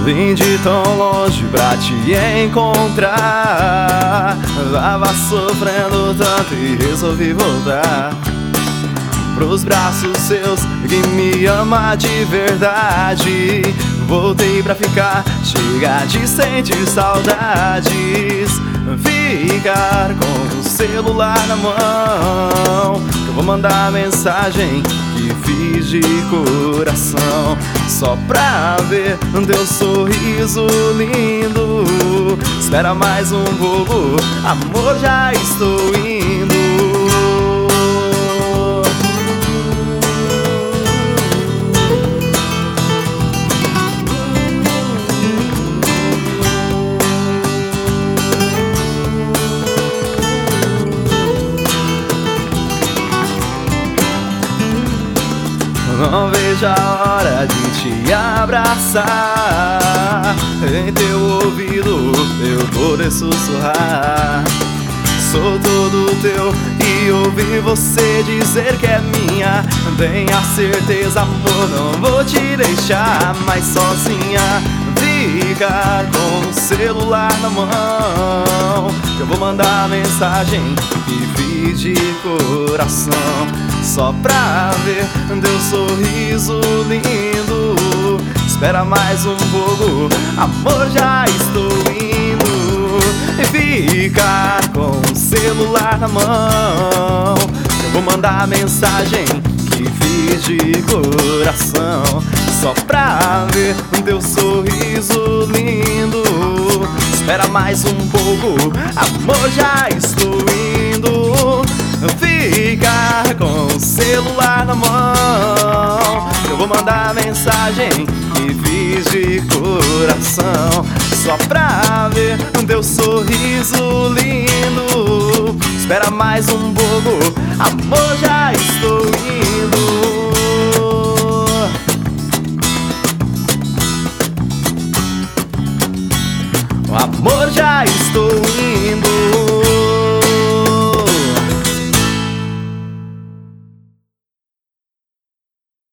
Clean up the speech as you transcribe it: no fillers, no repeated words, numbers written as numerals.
Vim de tão longe pra te encontrar. Tava sofrendo tanto e resolvi voltar pros braços seus que me ama de verdade. Voltei pra ficar, chega de sentir saudades. Ficar com o celular na mão, eu vou mandar mensagem que fiz de coração, só pra ver teu sorriso lindo. Espera mais um pouco, amor, já estou indo. Não vejo a hora de te abraçar. Em teu ouvido eu poder sussurrar. Sou todo teu e ouvir você dizer que é minha. Tenha certeza, amor, não vou te deixar mais sozinha. Ficar com o celular na mão, eu vou mandar mensagem que fiz de coração, só pra ver teu sorriso lindo. Espera mais um pouco, amor, já estou indo. E ficar com o celular na mão, eu vou mandar mensagem que fiz de coração, só pra ver teu sorriso lindo. Espera mais um pouco, amor, já estou indo. Ficar com o celular na mão, eu vou mandar mensagem que fiz de coração, só pra ver teu sorriso lindo. Espera mais um pouco, amor, já